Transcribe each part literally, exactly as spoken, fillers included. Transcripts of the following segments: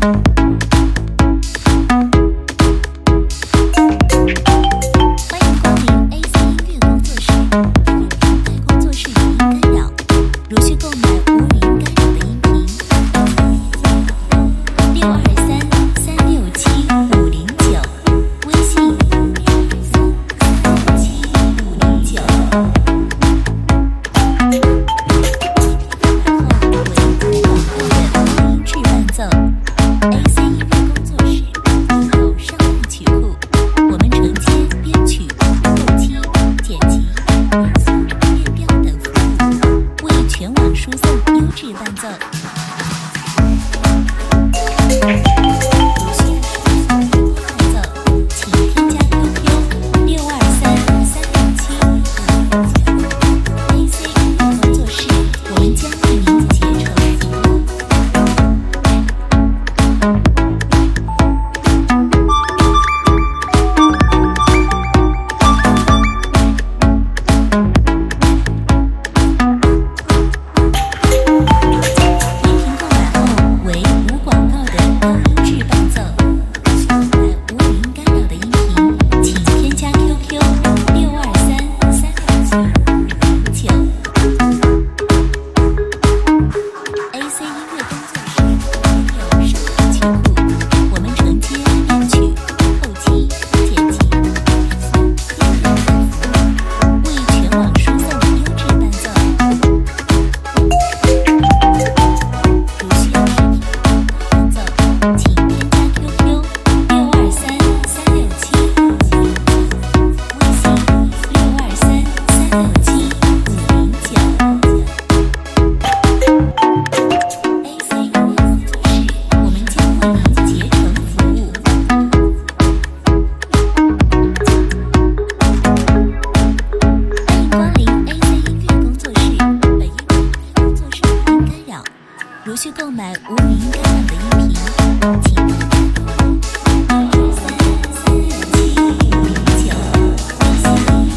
需购买无语音干扰的音频，请拨打二三三六七五零九，微信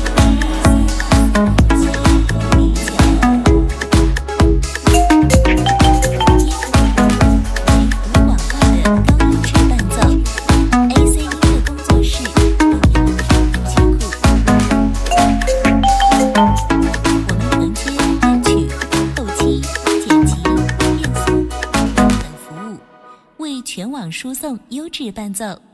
五零九。无广告的高音质伴奏 ，A C 音乐工作室曲库。我们承接编曲、后期、剪辑。为全网输送优质伴奏。